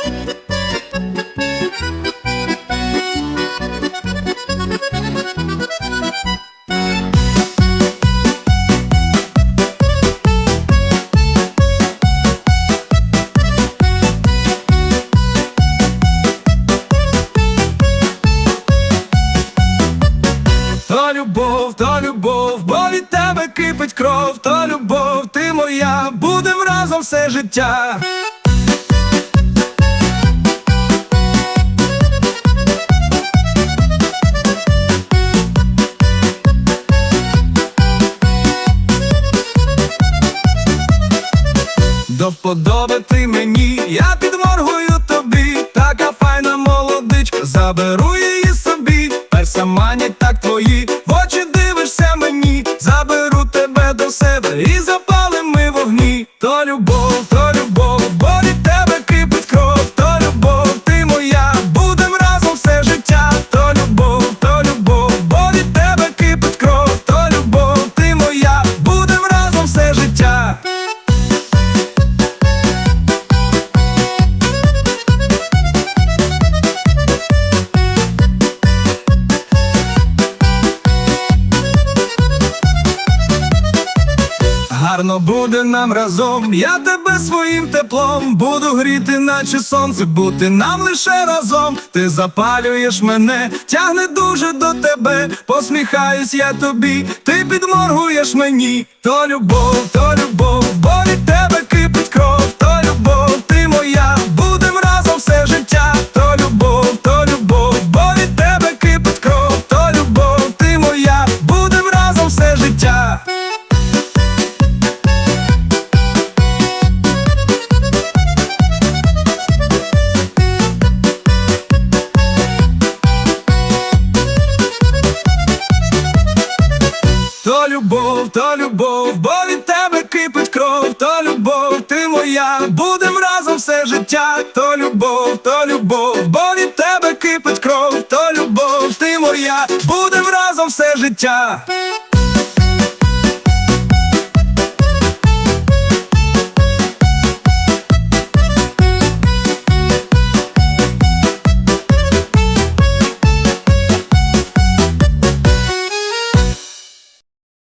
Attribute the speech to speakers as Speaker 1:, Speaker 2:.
Speaker 1: То любов, бо від тебе кипить кров, то любов, ти моя, будем разом все життя. До вподоби ти мені, я підморгую тобі, така файна молодичка, заберу її собі. Перса манять так твої, в очі дивишся мені, заберу тебе до себе і запалим ми вогні. То любов, бо від тебе кипить кров, то любов, ти моя, будем разом все життя. То любов, бо від тебе кипить кров, то любов, ти моя, будем разом все життя. Гарно буде нам разом, я тебе своїм теплом буду гріти, наче сонце, бути нам лише разом. Ти запалюєш мене, тягне дуже до тебе, посміхаюсь я тобі, ти підморгуєш мені. То любов, бо від тебе кипить кров, то любов, ти моя, будем разом все життя. То любов, бо від тебе кипить кров, то любов, ти моя, будем разом все життя. То любов, бо від тебе кипить кров, то любов, ти моя, будем разом все життя. То любов, бо від тебе кипить кров, то любов, ти моя, будем разом все життя.